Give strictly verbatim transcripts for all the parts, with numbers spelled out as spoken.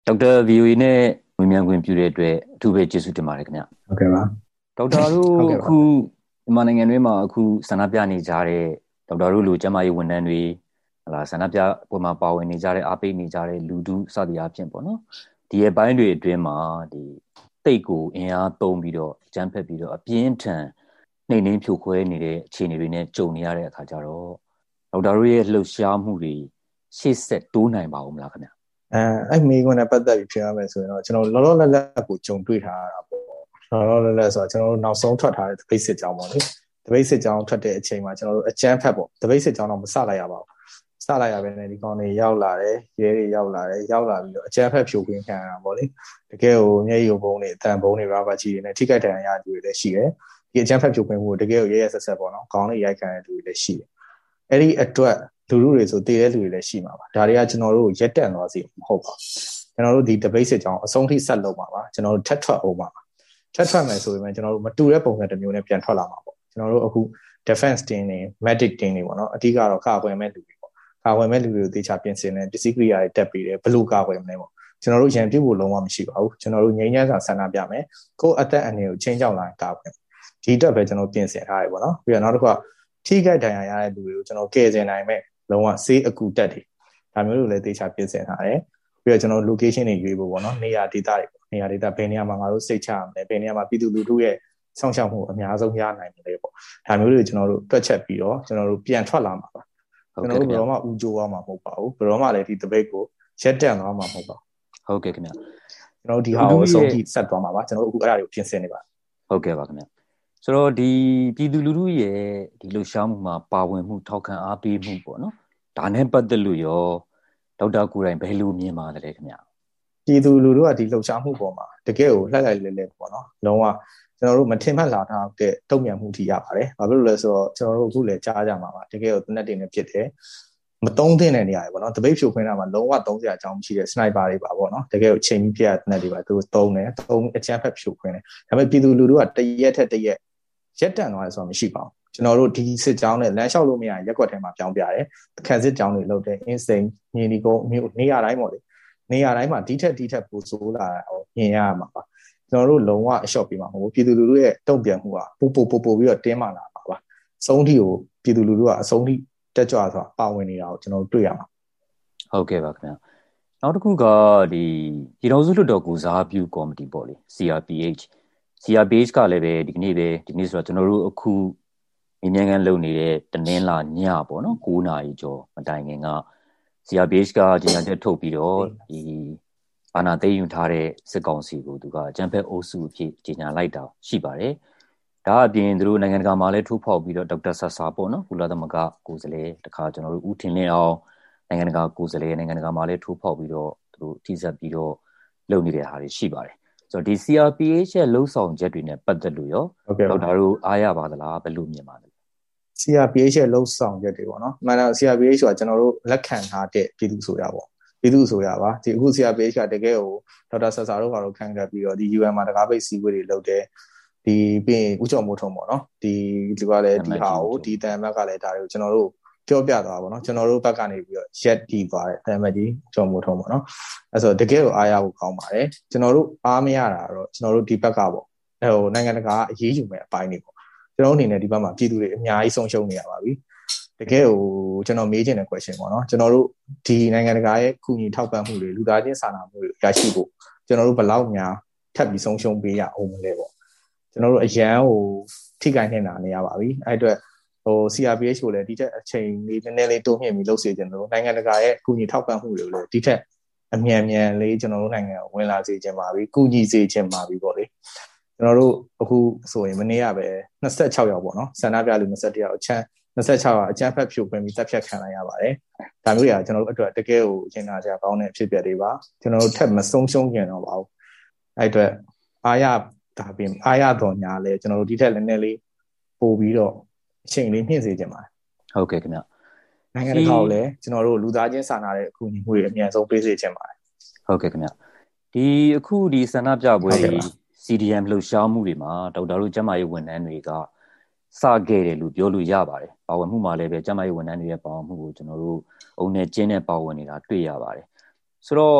ဒေါက်တာ ဗီ အို အေ နဲ့ဝင်မြန်ခွင့်ပြုတဲ့အတွက်အထူးပဲကျေးဇူးတင်ပါတယ်ခင်ဗျဟုတ်ကဲ့ပါဒေါက်တာတို့ဟုတ်ကဲ့ပါအခုမြန်မာနိုင်ငံတွင်းမှာအခုဆန္ဒပြနေကြတဲ့ဒေါက်တာတို့လိုကျန်းမာရေးဝန်ထမ်းတွေဟလာဆန္ဒပြပွဲမှာပါဝင်နေကြတဲ့အားပေးနေကြတဲ့လူထုစသည်အားဖြင့်ပေါ့နော်ဒီရဲ့ဘိုင်းတွေအတွင်းမှာဒီတိတ်ကိုအင်အားသုံးပြီးတော့အကြမ်းဖက်ပြီးတော့အပြင်းထန်နှိမ်နှင်းဖြိုခွဲနေတဲ့အခြေအနေတွေနဲ့ကြုံနေရတဲ့အခါကျတော့ဒေါက်တာတို့ရဲ့လှုပ်ရှားမှုတွေရှေ့ဆက်တိုးနိုင်ပါဦးမလားခင်ဗျအဲအဲ့မိကွန်းနဲ့ပတ်သက်ပြီးပြောရမယ်ဆိုရင်တော့ကျွန်တော်လောလောလတ်လတ်ကိုကြုံတွေ့ထားရတာပေါ့လောလောလတ်လတ်ဆိုတော့ကျွန်တော်တို့နောက်ဆုံးထွက်ထားတဲ့ debate စစ်ကြောင်းပေါ့လေ debate စစ်ကြောင်းထွက်တဲ့အချိန်မှာကျွန်တော်တို့အကြမ်းဖက်ပေါ့ debate စစ်ကြောင်းတော့မစလိုက်ရပါဘူးစလိုက်ရပဲနဲ့ဒီကောင်တွေရောက်လာတယ်ရဲတွေရောက်လာတယ်ရောက်လာပြီးတော့အကြမ်းဖက်ဖြိုခွင်းခံရတာပေါ့လေတကယ်ကိုမျက်ရည်ဘုံတွေအတန်ဘုံတွေ rubber ကြီးတွေနဲ့ထိခိုက်ဒဏ်ရာရသူတွေလည်းရှိတယ်ဒီအကြမ်းဖက်ဖြိုခွင်းမှုတကယ်ကိုရဲရဲဆက်ဆက်ပေါ့နော်ခေါင်းတွေရိုက်ခံရတဲ့သူတွေလည်းရှိတယ်အဲ့ဒီအတွက်လူလူတွေဆိုတည်တဲ့လူတွေလည်းရှိမှာပါဒါတွေကကျွန်တော်တို့ရက်တက်သွားစီမဟုတ်ပါဘူးကျွန်တော်တို့ဒီ debate စစ်ကြောင်းအဆုံးထိဆက်လုပ်မှာပါကျွန်တော်တို့ထက်ထွက်အောင်ပါထက်ထွက်မယ်ဆိုရင်ကျွန်တော်တို့မတူတဲ့ပုံစံတစ်မျိုးနဲ့ပြန်ထွက်လာမှာပေါ့ကျွန်တော်တို့အခု defense team တွေ medic team တွေပေါ့နော်အဓိကတော့ကာကွယ်မဲ့လူတွေပေါ့ကာကွယ်မဲ့လူတွေကိုတေချာပြင်ဆင်တဲ့ပစ္စည်းကိရိယာတွေတက်ပြီးတယ်ဘယ်လိုကာကွယ်မလဲပေါ့ကျွန်တော်တို့ရန်ပြုတ်ဖို့လုံးဝမရှိပါဘူးကျွန်တော်တို့ငြိမ်းချမ်းစွာဆန္ဒပြမယ်ကိုယ့်အသက်အန္တရာယ်ကိုချိန်ကြောက်လာရင်ကာကွယ်ဒီအတွက်ပဲကျွန်တော်ပြင်ဆင်ထားတယ်ပေါ့နော်ပြီးတော့နောက်တစ်ခါထိခိုက်ဒဏ်ရာရတဲ့လူတွေကိုကျွန်တော်ကယ်ဆယ်နိုင်မဲ့လုံးဝဆေးအကူတက်တွေဒါမျိုးတွေလည်းတေချာပြင်ဆင်ထားတယ်ပြီးတော့ကျွန်တော် location တွေရွေးဖို့ပေါ့နော်နေရာဒေသတွေနေရာဒေသဘယ်နေရာမှာငါတို့စိတ်ချရမလဲဘယ်နေရာမှာပြည်သူလူထုရဲ့စောင့်ရှောက်မှုအများဆုံးရနိုင်မလဲပေါ့ဒါမျိုးတွေကျွန်တော်တို့တွက်ချက်ပြီးတော့ကျွန်တော်တို့ပြန်ထွက်လာမှာပါကျွန်တော်တို့ဘယ်တော့မှဦးကြိုးသွားမှာမဟုတ်ပါဘူးဘယ်တော့မှလည်းဒီ debate ကိုရက်တန့်သွားမှာမဟုတ်ပါဘူးဟုတ်ကဲ့ခင်ဗျကျွန်တော်တို့ဒီဟာကိုအဆုံးထိဆက်သွားမှာပါကျွန်တော်တို့အခုအဲ့ဒါတွေကိုပြင်ဆင်နေပါဟုတ်ကဲ့ပါခင်ဗျဆိုတော့ဒီပြည်သူလူထုရဲ့ဒီလှုပ်ရှားမှုမှာပါဝင်မှုထောက်ခံအားပေးမှုပေါ့နော်ဒါနဲ့ပတ်သက်လို့ရောဒေါက်တာကိုယ်တိုင်ဘယ်လိုမြင်ပါလဲခင်ဗျပြည်သူလူထုကဒီလှုပ်ရှားမှုပေါ်မှာတကယ်ကိုလှိုက်လိုက်လဲလဲပေါ့နော်လုံးဝကျွန်တော်တို့မထင်မှတ်လာထားတဲ့တုံ့ပြန်မှုထိရပါတယ်ဘာဖြစ်လို့လဲဆိုတော့ကျွန်တော်တို့အခုလည်းကြားကြမှာပါတကယ်ကိုတနက်တင်နေဖြစ်တယ်မတုံးသင့်တဲ့နေရာတွေပေါ့နော်တပိတ်ဖြိုခွင်းတာမှာလုံးဝသုံးစရာအကြောင်းမရှိတဲ့ sniper တွေပါပေါ့နော်တကယ်ကိုချိန်ပြီးပြရတဲ့တနက်တွေပါသူသုံးတယ်သုံးအချမ်းဖက်ဖြိုခွင်းတယ်ဒါပေမဲ့ပြည်သူလူထုကတရက်ထက်တရက်ရက်တန့်သွားတယ်ဆိုတာမရှိပါဘူးကျွန်တော်တို့ဒီစစ်ကြောင်းနဲ့လမ်းလျှောက်လို့မရရင်ရက်ွက်ထဲမှာပြောင်းပြတယ်အခက်စစ်ကြောင်းတွေလုပ်တယ် insane ညင်ဒီကုန်းမြို့နေရာတိုင်းပေါ့လေနေရာတိုင်းမှာဒီထက်ဒီထက်ပိုဆိုးလာဟိုမြင်ရမှာပါကျွန်တော်တို့လုံးဝအလျှော့ပေးမှာမဟုတ်ဘူးပြည်သူလူထုရဲ့တုံ့ပြန်မှုကပိုပိုပိုပိုပြီးတော့တင်းမာလာပါပါအဆုံးထိကိုပြည်သူလူထုကအဆုံးထိတက်ကြွဆိုတာပါဝင်နေတာကိုကျွန်တော်တို့တွေ့ရမှာဟုတ်ကဲ့ပါခင်ဗျာနောက်တစ်ခုကဒီပြည်တော်စုလွှတ်တော်ကိုစားပြုကော်မတီပေါ့လေ စီ အာർ ပီ အိတ် စီ အာർ ပီ အိတ် ကလည်းပဲဒီကနေ့ပဲဒီနေ့ဆိုတော့ကျွန်တော်တို့အခုမြင်းမြန်းကန်လုပ်နေတဲ့တနင်္လာညပေါ့နော်9နာရီကျော်မတိုင်ခင်က စီ အာር ပီ အိတ် ကကြေညာချက်ထုတ်ပြီးတော့ဒီအာဏာသိမ်းယူထားတဲ့စစ်ကောင်စီကိုသူကအကြမ်းဖက်အုပ်စုအဖြစ်ကြေညာလိုက်တာရှိပါတယ်ဒါအပြင်သူတို့နိုင်ငံတကာမှာလည်းထိုးဖောက်ပြီးတော့ဒေါက်တာဆာဆာပေါ့နော်ကုလသမဂ္ဂကိုယ်စားလှယ်တခါကျွန်တော်တို့ဦးထင်လင်းအောင်နိုင်ငံတကာကိုယ်စားလှယ်နိုင်ငံတကာမှာလည်းထိုးဖောက်ပြီးတော့သူတို့ထိစပ်ပြီးတော့လုပ်နေတဲ့ဟာတွေရှိပါတယ်ဆိုတော့ဒီ စီ အာር ပီ အိတ် ရဲ့လှုပ်ဆောင်ချက်တွေနဲ့ပတ်သက်လို့ရောဒေါက်တာတို့အားရပါသလားဘယ်လိုမြင်ပါလဲစီ အာร์ ပီ အိတ် ရဲ့လှုပ်ဆောင်ချက်တွေပေါ့နော်မှန်တယ် စီ အာร์ ပီ အိတ် ဆိုတာကျွန်တော်တို့လက်ခံထားတဲ့ပြည်သူဆိုရပါပြည်သူဆိုရပါဒီအခု စီ အာร์ ပီ အိတ် ကတကယ်ကိုဒေါက်တာဆာဆာတို့ကတော့ခံခဲ့ပြီးတော့ဒီ ယူ အန် မှာတကားပိတ်စည်းဝေးတွေလုပ်တယ်ဒီပြီးရင်ဦးကျော်မိုးထွန်းပေါ့နော်ဒီဒီကလည်းဒီဟာကိုဒီတန်မက်ကလည်းဒါတွေကိုကျွန်တော်တို့ပြောပြသွားပါတော့ကျွန်တော်တို့ဘက်ကနေပြီးတော့ရက်တီးသွားတယ်တန်မက်ကြီးကျော်မိုးထွန်းပေါ့နော်အဲဆိုတကယ်ကိုအားရဖို့ကောင်းပါတယ်ကျွန်တော်တို့အားမရတာတော့ကျွန်တော်တို့ဒီဘက်ကပေါ့အဲဟိုနိုင်ငံတကာအရေးယူမဲ့အပိုင်းတွေပေါ့ကျွန်တော်အနေနဲ့ဒီဘက်မှာပြည်သူတွေအများကြီးဆုံးရှုံးနေရပါပြီတကယ်ကိုကျွန်တော်မေးချင်တဲ့ question ပေါ့နော်ကျွန်တော်တို့ဒီနိုင်ငံတကာရဲ့ကုညီထောက်ပံ့မှုတွေလူသားချင်းစာနာမှုတွေရရှိဖို့ကျွန်တော်တို့ဘယ်လောက်များထပ်ပြီးဆုံးရှုံးပေးရအောင်မလဲပေါ့ကျွန်တော်တို့အရန်ကိုထိခိုက်နေတာနေရပါပြီအဲ့အတွက်ဟို စီ အာร์ ပီ အိတ် ကိုလည်းဒီထက်အချိန်လေးနည်းနည်းလေးတိုးမြှင့်ပြီးလုပ်စေချင်တယ်လို့နိုင်ငံတကာရဲ့ကုညီထောက်ပံ့မှုတွေကိုလည်းဒီထက်အမြန်မြန်လေးကျွန်တော်တို့နိုင်ငံကိုဝင်လာစေချင်ပါပြီကုညီစေချင်ပါပြီပေါ့လေကျွန်တော်တို့အခုဆိုရင်မနေ့ကပဲ26ယောက်ပေါ့နော်ဆန္ဒပြလူ21ယောက်အချမ်း26ယောက်အချမ်းဖက်ဖြိုခွင်းပြီးတပ်ဖြတ်ခံလိုက်ရပါတယ်ဒါမျိုးတွေကကျွန်တော်တို့အတွက်တကယ်ကိုအကျဉ်းသားကြကောင်းတဲ့အဖြစ်အပျက်တွေပါကျွန်တော်တို့ထပ်မဆုံးရှုံးကြတော့ပါဘူးအဲ့အတွက်အားရဒါပြင်အားရတော်ညာလဲကျွန်တော်တို့ဒီထက်လည်းနည်းလေးပို့ပြီးတော့အချိန်လေးမြင့်စေချင်ပါတယ်ဟုတ်ကဲ့ခင်ဗျနိုင်ငံတကာကိုလည်းကျွန်တော်တို့လူသားချင်းစာနာတဲ့အကူအညီမှုတွေအများဆုံးပေးစေချင်ပါတယ်ဟုတ်ကဲ့ခင်ဗျဒီအခုဒီဆန္ဒပြပွဲ စီ ဒီ အမ် လှုပ်ရှားမှုတွေမှာဒေါက်တာတို့ကျန်းမာရေးဝန်ထမ်းတွေကစခဲ့တယ်လို့ပြောလို့ရပါတယ်ပါဝင်မှုမှာလည်းပဲကျန်းမာရေးဝန်ထမ်းတွေရဲ့ပါဝင်မှုကိုကျွန်တော်တို့အုံနဲ့ကျင်းနဲ့ပါဝင်နေတာတွေ့ရပါတယ်ဆိုတော့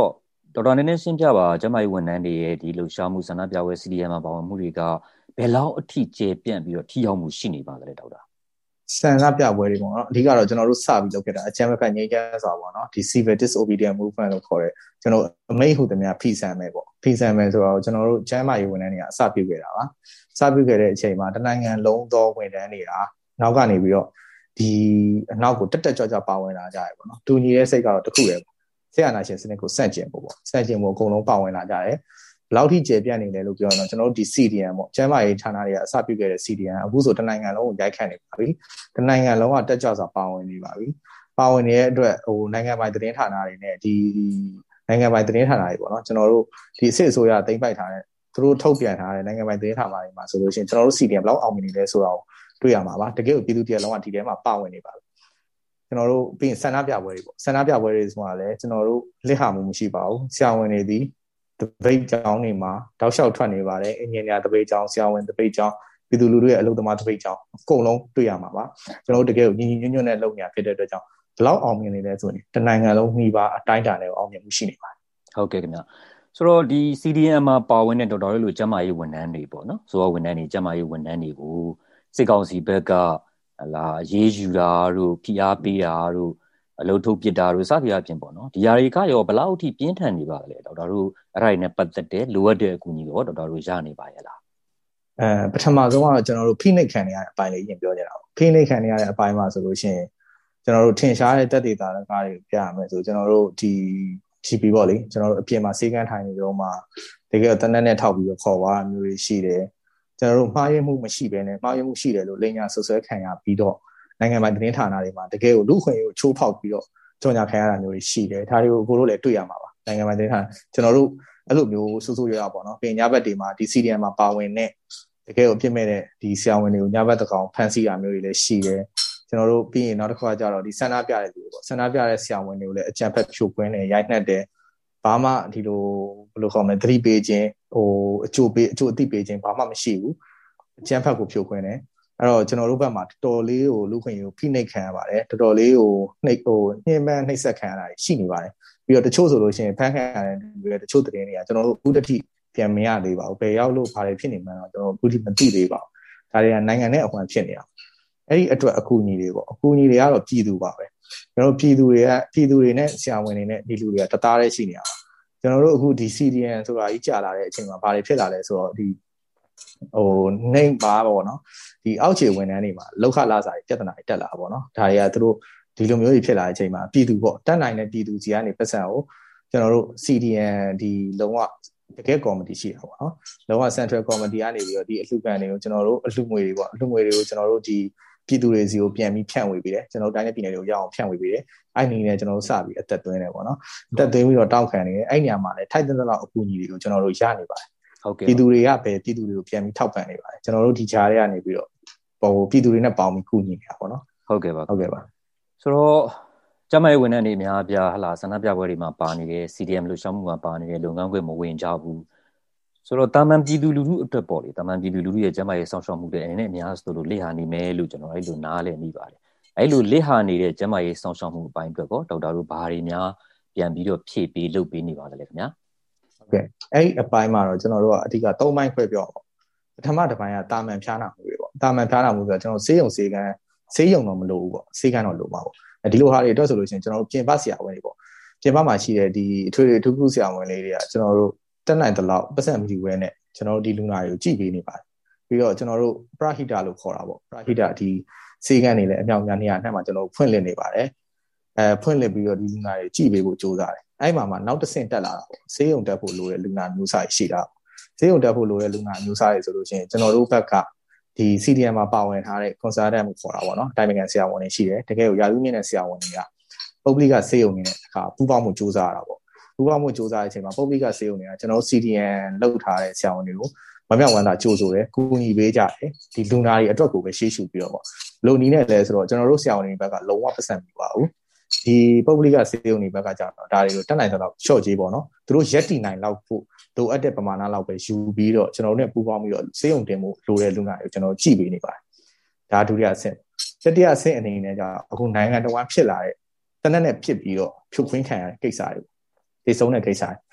ဒေါက်တာနည်းနည်းရှင်းပြပါကျမကြီးဝန်ထမ်းတွေရဲ့ဒီလှုပ်ရှားမှုဆန္ဒပြပွဲ စီ ဒီ အမ် မှာပါဝင်မှုတွေကဘယ်လောက်အထိကျေပြန့်ပြီးတော့ထိရောက်မှုရှိနေပါသလဲဒေါက်တာဆန္ဒပြပွဲတွေပေါ့နော်အဓိကတော့ကျွန်တော်တို့စပြီးလုပ်ခဲ့တာအကြမ်းဖက်ငြိမ်းချမ်းစွာပေါ့နော်ဒီ civil disobedience movement လို့ခေါ်တဲ့ကျွန်တော်အမိန့်ဟူသမျှဖိစံမယ်ပေါ့ဖိစံမယ်ဆိုတော့ကျွန်တော်တို့ကျမ်းမာရေးဝန်ထမ်းတွေကအစပြုခဲ့တာပါစပြုခဲ့တဲ့အချိန်မှာတနိုင်ငံလုံးသောဝန်ထမ်းတွေကနောက်ကနေပြီးတော့ဒီအနောက်ကိုတက်တက်ကြွကြွပါဝင်လာကြရပေါ့နော်တူညီတဲ့စိတ်ကတော့တခုတည်းပေါ့ဆရာနာရှင်စနစ်ကိုစန့်ကျင်ဖို့ပေါ့စန့်ကျင်ဖို့အကုန်လုံးပါဝင်လာကြတယ်ဘယ်လောက်ထိကျေပြန့်နေလဲလို့ပြောတော့ကျွန်တော်တို့ဒီ စီ ဒီ အမ် ပေါ့ကျမ်းမာရေးဌာနတွေကအစပြုခဲ့တဲ့ စီ ဒီ အမ် အခုဆိုတနိုင်ငံလုံးကိုရိုက်ခတ်နေပါပြီတနိုင်ငံလုံးကတက်ကြွစွာပါဝင်နေပါပြီပါဝင်နေတဲ့အတွက်ဟိုနိုင်ငံပိုင်သတင်းဌာနတွေနဲ့ဒီနိုင်ငံပိုင်သတင်းဌာနတွေပေါ့နော်ကျွန်တော်တို့ဒီအစစ်အစိုးရသိမ်းပိုက်ထားတဲ့သူတို့ထုတ်ပြန်ထားတဲ့နိုင်ငံပိုင်သတင်းဌာနတွေမှာဆိုလို့ရှိရင်ကျွန်တော်တို့ စီ ဒီ အမ် ဘယ်လောက်အောင်မြင်နေလဲဆိုတာကိုတွေ့ရမှာပါတကယ်ကိုပြည်သူတရားလုံးကဒီထဲမှာပါဝင်နေပါပြီကျွန်တော်တို့ပြီးရင်ဆန္ဒပြပွဲတွေပေါ့ဆန္ဒပြပွဲတွေဆိုတာလည်းကျွန်တော်တို့လက်ဟာမှုမရှိပါဘူးဆရာဝန်တွေဒီတပိတ်ကြောင်းတွေမှာတောက်လျှောက်ထွက်နေပါတယ်အင်ဂျင်နီယာတပိတ်ကြောင်းဆရာဝန်တပိတ်ကြောင်းပြည်သူလူထုရဲ့အလုပ်သမားတပိတ်ကြောင်းအကုန်လုံးတွေ့ရမှာပါကျွန်တော်တို့တကယ်ကိုညီညီညွတ်ညွတ်နဲ့လုပ်ညာဖြစ်တဲ့အတွက်ကြောင့်ဘယ်လောက်အောင်မြင်နေလဲဆိုရင်တနိုင်ငံလုံးနှီးပါအတိုင်းအတာနဲ့အောင်မြင်မှုရှိနေပါတယ်ဟုတ်ကဲ့ခင်ဗျဆိုတော့ဒီ စီ ဒီ အမ် မှာပါဝင်တဲ့ဒေါက်တာတို့လိုကျန်းမာရေးဝန်ထမ်းတွေပေါ့နော်ဆိုတော့ဝန်ထမ်းတွေကျန်းမာရေးဝန်ထမ်းတွေကိုစစ်ကောင်စီဘက်ကလာရေးယူတာတို့ဖိအားပေးတာတို့အလုပ်ထုတ်ပစ်တာတို့စသည်အပြင်ပေါ့နော်ဒီຢာတွေကရောဘယ်လောက်အထိပြင်းထန်နေပါလဲဒေါက်တာတို့အဲ့ဒါတွေနဲ့ပတ်သက်တဲ့လိုအပ်တဲ့အကူအညီရောဒေါက်တာတို့ရနေပါရဲ့လားအဲပထမဆုံးကတော့ကျွန်တော်တို့ဖိနှိပ်ခံနေရတဲ့အပိုင်းလေးရင်ပြောကြတာပေါ့ဖိနှိပ်ခံနေရတဲ့အပိုင်းမှာဆိုလို့ရှိရင်ကျွန်တော်တို့ထင်ရှားတဲ့တက်ဒေတာကားတွေပြရမယ်ဆိုကျွန်တော်တို့ဒီ ဂျီ ပီ ပေါ့လေကျွန်တော်တို့အပြင်မှာစေကန်းထိုင်နေတော့မှတကယ်တနက်နဲ့ထောက်ပြီးတော့ခေါ်သွားမျိုးတွေရှိတယ်ကျွန်တော်တို့မှားရမှုမရှိဘဲနဲ့မှားရမှုရှိတယ်လို့လိန်ညာဆွဆွဲခံရပြီးတော့နိုင်ငံပိုင်သတင်းဌာနတွေမှာတကယ်ကိုလူခွင့်ကိုချိုးဖောက်ပြီးတော့ကြော်ညာခံရတာမျိုးတွေရှိတယ်ဒါတွေကိုကိုတို့လည်းတွေ့ရမှာပါနိုင်ငံပိုင်သတင်းဌာနကျွန်တော်တို့အဲ့လိုမျိုးစူးစူးရရပေါ့နော်ပြင်ညဘက်တွေမှာဒီ စီ ဒီ အမ် မှာပါဝင်တဲ့တကယ်ကိုအပြစ်မဲ့တဲ့ဒီဆရာဝန်တွေကိုညဘက်တကောင်ဖမ်းဆီးတာမျိုးတွေလည်းရှိတယ်ကျွန်တော်တို့ပြီးရင်နောက်တစ်ခါကျတော့ဒီဆန္ဒပြတဲ့လူတွေပေါ့ဆန္ဒပြတဲ့ဆရာဝန်တွေကိုလည်းအကြံဖက်ဖြိုခွင်းတယ်ရိုက်နှက်တယ်ဘာမှဒီလိုဘယ်လိုခေါ်မလဲသတိပေးခြင်းဟိုအကျိုးပေးအကျိုးအသိပေးခြင်းဘာမှမရှိဘူးအကြံဖက်ကိုဖြိုခွင်းတယ်အဲ့တော့ကျွန်တော်တို့ဘက်မှာတော်တော်လေးကိုလူခွင့်ကိုဖိနှိပ်ခံရပါတယ်တော်တော်လေးကိုနှိပ်ဟိုနှိမ့်ပန်းနှိပ်စက်ခံရတာရှိနေပါတယ်ပြီးတော့တချို့ဆိုလို့ရှိရင်ဖမ်းခံရတဲ့လူတွေတချို့သတင်းတွေကကျွန်တော်တို့အခုတတိပြန်မရသေးပါဘူးဘယ်ရောက်လို့ဘာတွေဖြစ်နေမှန်းတော့ကျွန်တော်အခုတတိမသိသေးပါဘူးဒါတွေကနိုင်ငံနဲ့အခွင့်ဖြစ်နေတာအဲ့ဒီအတွက်အကူအညီတွေပေါ့အကူအညီတွေကတော့ပြည်သူပါပဲကျွန်တော်တို့ပြည်သူတွေကပြည်သူတွေနဲ့ဆရာဝန်တွေနဲ့ဒီလူတွေကတသားတည်းရှိနေတာပါကျွန်တော်တို့အခုဒီ စီ ဒီ အမ် ဆိုတာကြီးကြာလာတဲ့အချိန်မှာဘာတွေဖြစ်လာလဲဆိုတော့ဒီဟိုနေပါပေါ့နော်ဒီအောက်ခြေဝန်ထမ်းတွေမှာလောက်ခလာစာတွေပြဿနာတွေတက်လာပေါ့နော်ဒါတွေကသူတို့ဒီလိုမျိုးတွေဖြစ်လာတဲ့အချိန်မှာပြည်သူပေါ့တက်နိုင်တဲ့ပြည်သူကြီးကနေပတ်စံကိုကျွန်တော်တို့ စီ ဒီ အမ် ဒီလုံးဝတကယ်ကော်မတီရှိတာပေါ့နော်လုံးဝ Central Committee ကနေပြီးတော့ဒီအလှူခံတွေကိုကျွန်တော်တို့အလှူငွေတွေပေါ့အလှူငွေတွေကိုကျွန်တော်တို့ဒီပြည်သူတွေစီကိုပြန်ပြီးဖြန့်ဝေပေးတယ်ကျွန်တော်တို့တိုင်းနဲ့ပြည်နယ်တွေကိုရအောင်ဖြန့်ဝေပေးတယ်အဲ့ဒီနဲ့ကျွန်တော်တို့စပြီးအသက်သွင်းတယ်ပေါ့နော်အသက်သွင်းပြီးတော့တောက်ခံနေတယ်အဲ့ညမှာလည်းထိုက်တဲ့လောက်အကူအညီတွေကိုကျွန်တော်တို့ရနေပါတယ်ဟုတ်ကဲ့ပြည်သူတွေကပဲပြည်သူတွေကိုပြန်ပြီးထောက်ပံ့နေပါတယ်ကျွန်တော်တို့ဒီဂျားတွေကနေပြီးတော့ဟိုပြည်သူတွေနဲ့ပေါင်းပြီးကူညီနေတာပေါ့နော်ဟုတ်ကဲ့ပါဟုတ်ကဲ့ပါဆိုတော့ကျမရဲ့ဝန်ထမ်းတွေအများအပြားဟလာဆန္ဒပြပွဲတွေမှာပါနေတယ် စီ ဒီ အမ် လှုပ်ရှားမှုမှာပါနေတယ်လုပ်ငန်းခွင်မဝင်ကြဘူးဆိုတော့တာမန်ပြည်သူလူထုအတွက်ပေါ့လေတာမန်ပြည်သူလူထုရဲ့ကျမရဲ့စောင့်ရှောက်မှုတဲ့အနေနဲ့အများဆိုလို့လက်ဟာနေမယ်လို့ကျွန်တော်အဲ့လိုနားလည်မိပါတယ်အဲ့လိုလက်ဟာနေတဲ့ကျမရဲ့စောင့်ရှောက်မှုအပိုင်းအတွက်ပေါ့ဒေါက်တာတို့ဘာတွေများပြန်ပြီးတော့ဖြည့်ပေးလုပ်ပေးနေပါသလဲခင်ဗျာဟုတ်ကဲ့အဲ့ဒီအပိုင်းမှာတော့ကျွန်တော်တို့ကအဓိက၃ပိုင်းခွဲပြောပါပထမတစ်ပိုင်းကတာမန်ဖျားနာမှုတွေပေါ့တာမန်ဖျားနာမှုဆိုတော့ကျွန်တော်ဆေးရုံဆေးကန်းဆေးရုံတော့မလိုဘူးပေါ့ဆေးကန်းတော့လိုမှာပေါ့ဒီလိုဟာတွေအတွက်ဆိုလို့ရှိရင်ကျွန်တော်တို့ပြင်ပဆရာဝန်တွေပေါ့ပြင်ပမှာရှိတဲ့ဒီအထွေထွေထူးထူးဆရာဝန်လေးတွေကကျွန်တော်တို့တက်နိုင်တဲ့လောက်ပတ်စံမီဝဲနဲ့ကျွန်တော်တို့ဒီလူနာတွေကိုကြည့်ပေးနေပါတယ်ပြီးတော့ကျွန်တော်တို့ပရဟိတလို့ခေါ်တာပေါ့ပရဟိတဒီဆေးကန်းတွေလည်းအမြောက်များနေရာနှံ့မှာကျွန်တော်ဖွင့်လှစ်နေပါတယ်အဲဖွင့်လှစ်ပြီးတော့ဒီလူနာတွေကြည့်ပေးဖို့ကြိုးစားတယ်အဲ့မှာမှနောက်တစ်ဆင့်တက်လာတာပေါ့ဆေးရုံတက်ဖို့လိုတဲ့လူနာမျိုးစားရှိတာဆေးရုံတက်ဖို့လိုတဲ့လူနာမျိုးစားတွေဆိုလို့ရှိရင်ကျွန်တော်တို့ဘက်ကဒီ စီ ဒီ အမ် မှာပါဝင်ထားတဲ့ consultant ကိုခေါ်တာပေါ့နော်တိုင်ပင်ခံဆရာဝန်တွေရှိတယ်တကယ်ကိုရာထူးမြင့်တဲ့ဆရာဝန်တွေကပုဂ္ဂလိကဆေးရုံတွေနဲ့အခါပူးပေါင်းမှုစူးစမ်းရတာပေါ့ပူးပေါင်းမှုစူးစမ်းတဲ့အချိန်မှာပုဂ္ဂလိကဆေးရုံတွေကကျွန်တော်တို့ စီ ဒီ အမ် လောက်ထားတဲ့ဆရာဝန်တွေကိုမမြောက်ဝမ်းသာကြိုးဆိုတယ်ကူညီပေးကြတယ်ဒီလူနာတွေအတွက်ကိုပဲရှေ့ရှုပြီးတော့ပေါ့လုံနီးနဲ့လဲဆိုတော့ကျွန်တော်တို့ဆရာဝန်တွေဘက်ကလုံးဝပတ်စံမပြပါဘူးဒီပုဂ္ဂလိကဆေးရုံတွေဘက်ကကြာတော့ဒါတွေကိုတက်နိုင်တဲ့လောက် short ကြီးပေါ့နော်သူတို့ရက်တီနိုင်လောက်ဖို့လိုအပ်တဲ့ပမာဏလောက်ပဲယူပြီးတော့ကျွန်တော်တို့နဲ့ပူးပေါင်းပြီးတော့ဆေးရုံတင်မှုလိုတဲ့လူနာတွေကိုကျွန်တော်ကြည့်ပေးနေပါတယ်ဒါဒုတိယအဆင့်တတိယအဆင့်အနေနဲ့ကြာအခုနိုင်ငံတော်ဝန်ဖြစ်လာတဲ့တနက်နဲ့ဖြစ်ပြီးတော့ဖြုတ်ခွင်းခံရတဲ့ကိစ္စတွေတိတ်ဆုံးတဲ့ကိစ္စတွေ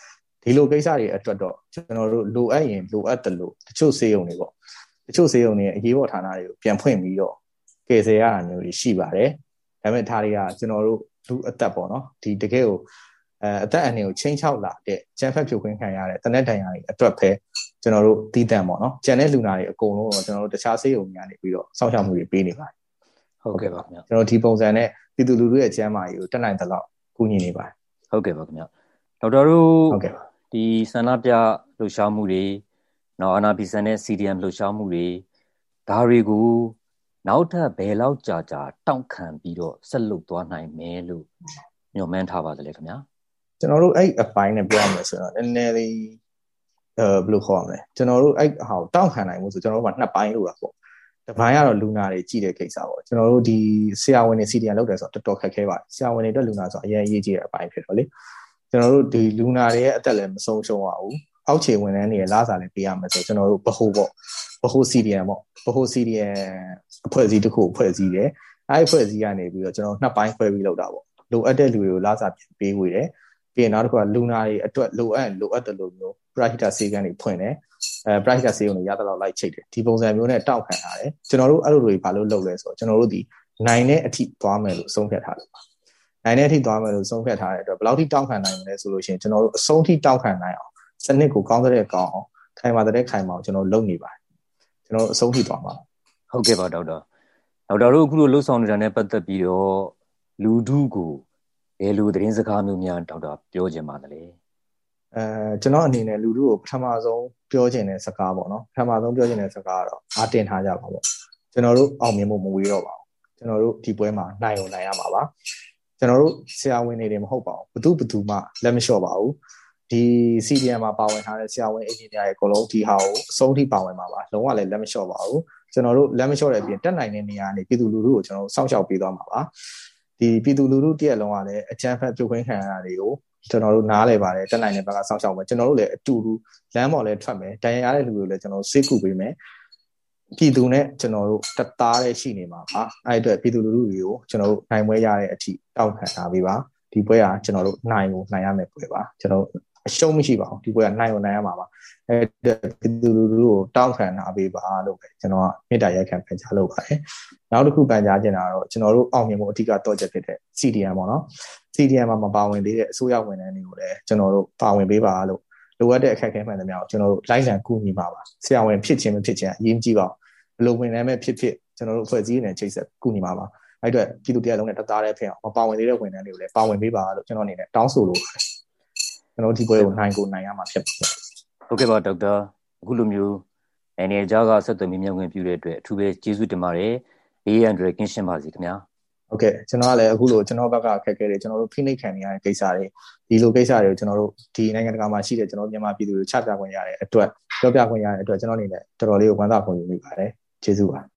ဒီလိုကိစ္စတွေအတွက်တော့ကျွန်တော်တို့လိုအပ်ရင်လိုအပ်တယ်လို့တချို့စေယုံတွေပေါ့တချို့စေယုံတွေအရေးပေါ်ဌာနတွေကိုပြန်ဖွင့်ပြီးတော့ကယ်ဆယ်ရတာမျိုးတွေရှိပါတယ်ဒါပေမဲ့ဒါတွေကကျွန်တော်တို့လူအသက်ပေါ့နော်ဒီတကယ်ကိုအဲအသက်အန္တရာယ်ကိုချိန်ချောက်လာတဲ့ကျန်းဖက်ဖြိုခွင်းခံရတဲ့တနက်တန်ရာတွေအတွက်ပဲကျွန်တော်တို့တည်တံ့ပေါ့နော်ကျန်တဲ့လူနာတွေအကုန်လုံးတော့ကျွန်တော်တို့တခြားစေယုံတွေကနေပြီးတော့စောင့်ရှောက်မှုတွေပေးနေပါတယ်ဟုတ်ကဲ့ပါခင်ဗျာကျွန်တော်ဒီပုံစံနဲ့ပြည်သူလူထုရဲ့ကျန်းမာရေးကိုတက်နိုင်သလောက်ကူညီနေပါတယ်ဟုတ်ကဲ့ပါခင်ဗျာဒေါက်တာတို့ဟုတ်ကဲ့ပါဒီဆန္ဒပြလှုပ်ရှားမှုတွေနောက်အာနာပီဆန်တဲ့ စီ ဒီ အမ် လှုပ်ရှားမှုတွေဒါတွေကိုနောက်ထပ်ဘယ်လောက်ကြာကြာတောင့်ခံပြီးတော့ဆက်လုပ်သွားနိုင်မယ်လို့ညွှန်မှန်းထားပါသလဲခင်ဗျာကျွန်တော်တို့အဲ့အပိုင်းနဲ့ပြောရမယ်ဆိုတော့နည်းနည်းလေးအဲဘယ်လိုခေါ်ရမလဲကျွန်တော်တို့အဲ့ဟာကိုတောင့်ခံနိုင်မှုဆိုကျွန်တော်တို့ကနှစ်ပိုင်းလို့တာပေါ့တစ်ပိုင်းကတော့လူနာတွေကြည့်တဲ့ကိစ္စပေါ့ကျွန်တော်တို့ဒီဆရာဝန်တွေ စီ ဒီ အမ် လုပ်တယ်ဆိုတော့တော်တော်ခက်ခဲပါတယ်ဆရာဝန်တွေအတွက်လူနာဆိုအရင်အရေးကြီးတဲ့အပိုင်းဖြစ်တော့လေကျွန်တော်တို့ဒီလူနာတွေရဲ့အသက်လည်းမဆုံးရှုံးရဘူးအောက်ခြေဝန်ထမ်းတွေရဲ့လစာလည်းပေးရမယ်ဆိုကျွန်တော်တို့ဗဟိုပေါ့ဗဟို စီ ဒီ အမ် ပေါ့ဗဟို စီ ဒီ အမ် အဖွဲ့အစည်းတစ်ခုဖွဲ့စည်းတယ်အဲ့အဖွဲ့အစည်းကနေပြီးတော့ကျွန်တော်နှစ်ပိုင်းခွဲပြီးလုပ်တာပေါ့လိုအပ်တဲ့လူတွေကိုလစာပြန်ပေးဝေတယ်ပြီးရင်နောက်တစ်ခုကလူနာတွေအတွက်လိုအပ်လိုအပ်တယ်လို့မျိုး private ဆေးကန်းတွေဖွင့်တယ်အဲ private ဆေးရုံတွေရတဲ့လောက်လိုက်ချိတ်တယ်ဒီပုံစံမျိုးနဲ့တောက်ခံထားတယ်ကျွန်တော်တို့အဲ့လိုတွေဘာလို့လုပ်လဲဆိုတော့ကျွန်တော်တို့ဒီနိုင်တဲ့အထိသွားမယ်လို့ဆုံးဖြတ်ထားတယ်နိုင်တဲ့အထိသွားမယ်လို့ဆုံးဖြတ်ထားတဲ့အတွက်ဘယ်လောက်ထိတောက်ခံနိုင်မလဲဆိုလို့ရှိရင်ကျွန်တော်တို့အဆုံးထိတောက်ခံနိုင်အောင်စနစ်ကိုကောင်းတဲ့ကောင်းအောင်ခိုင်မာတဲ့ခိုင်မာအောင်ကျွန်တော်လုပ်နေပါတယ်ကျွန်တော်တို့အဆုံးထိသွားမှာဟုတ်ကဲ့ပါဒေါက်တာဒေါက်တာတို့အခုလိုလှုပ်ဆောင်နေတာနဲ့ပတ်သက်ပြီးတော့လူထုကိုဘယ်လိုသတင်းစကားမျိုးများဒေါက်တာပြောချင်ပါသလဲအဲကျွန်တော်အနေနဲ့လူထုကိုပထမဆုံးပြောချင်တဲ့စကားပေါ့နော်ပထမဆုံးပြောချင်တဲ့စကားကတော့အားတင်ထားကြပါပေါ့ကျွန်တော်တို့အောင်မြင်ဖို့မဝေးတော့ပါဘူးကျွန်တော်တို့ဒီပွဲမှာနိုင်အောင်နိုင်ရမှာပါကျွန်တော်တို့ဆရာဝန်တွေတွေမဟုတ်ပါဘူးဘသူဘသူမှလက်မလျှော့ပါဘူးဒီ စီ ဒီ အမ် မှာပါဝင်ထားတဲ့ဆရာဝန်အင်ဂျင်နီယာတွေအကုန်လုံးဒီဟာကိုအဆုံးထိပါဝင်ပါပါလုံးဝလည်းလက်မလျှော့ပါဘူးကျွန်တော်တို့လက်မလျှော့တဲ့အပြင်တက်နိုင်တဲ့နေရာကနေပြည်သူလူထုကိုကျွန်တော်တို့စောင့်ရှောက်ပေးသွားမှာပါဒီပြည်သူလူထုတရက်လုံးကလည်းအကြမ်းဖက်ပြုတ်ခွင်းခံရတာတွေကိုကျွန်တော်တို့နားလည်ပါတယ်တက်နိုင်တဲ့ဘက်ကစောင့်ရှောက်မယ်ကျွန်တော်တို့လည်းအတူတူလမ်းပေါ်လည်းထွက်မယ်တန်ရရတဲ့လူတွေလည်းကျွန်တော်စိတ်ကူပေးမယ်ပြည်သူနဲ့ကျွန်တော်တို့တသားတဲ့ရှိနေမှာပါအဲ့အတွက်ပြည်သူလူထုတွေကိုကျွန်တော်တို့နိုင်ပွဲရတဲ့အထိတောက်ခံထားပေးပါဒီပွဲကကျွန်တော်တို့နိုင်ကိုနိုင်ရမယ်ပွဲပါကျွန်တော်အရှုံးမရှိပါဘူးဒီပွဲကနိုင်ကိုနိုင်ရမှာပါအဲ့အတွက်ပြည်သူလူထုကိုတောက်ခံထားပေးပါလို့ပဲကျွန်တော်ကမေတ္တာရက်ခံပန်ကြားလုပ်ပါတယ်နောက်တစ်ခုပန်ကြားချင်တာကတော့ကျွန်တော်တို့အောင်မြင်မှုအဓိကတော့ချက်ဖြစ်တဲ့ စီ ဒီ အမ် ပေါ့နော် စီ ဒီ အမ် မှာမပါဝင်သေးတဲ့အစိုးရဝန်ထမ်းတွေကိုလည်းကျွန်တော်တို့ပါဝင်ပေးပါလို့လိုအပ်တဲ့အခက်အခဲမှန်သမျှကိုကျွန်တော်တို့လိုက်လံကူညီပါပါဆရာဝန်ဖြစ်ခြင်းမဖြစ်ခြင်းအရေးကြီးပါဘယ်လိုဝန်ထမ်းပဲဖြစ်ဖြစ်ကျွန်တော်တို့အဖွဲ့အစည်းနဲ့ချိတ်ဆက်ကူညီပါပါအဲ့အတွက်ပြည်သူတရားလုံးနဲ့တသားတည်းဖြစ်အောင်မပါဝင်သေးတဲ့ဝန်ထမ်းတွေကိုလည်းပါဝင်ပေးပါလို့ကျွန်တော်အနေနဲ့တောင်းဆိုလိုပါတယ်ကျွန်တော်ဒီပွဲကိုနိုင်ကိုနိုင်ရမှာဖြစ်ပါတယ်ဟုတ်ကဲ့ပါဒေါက်တာအခုလိုမျိုးအနေကြားကဆက်သွယ်မြင်မြင်ပြုတဲ့အတွက်အထူးပဲကျေးဇူးတင်ပါတယ်အေးအန်ဒရကင်းရှင်းပါစီခင်ဗျာဟုတ်ကဲ့ကျွန်တော်ကလည်းအခုလိုကျွန်တော်ဘက်ကအခက်အခဲတွေကျွန်တော်တို့ဖိနှိပ်ခံနေရတဲ့ကိစ္စတွေဒီလိုကိစ္စတွေကိုကျွန်တော်တို့ဒီနိုင်ငံတကာမှာရှိတဲ့ကျွန်တော်မြန်မာပြည်သူတွေချပြခွင့်ရတဲ့အတွက်ပြောပြခွင့်ရတဲ့အတွက်ကျွန်တော်အနေနဲ့တော်တော်လေးကိုဝမ်းသာဖွယ်ယူမိပါတယ်ကျေးဇူးပါ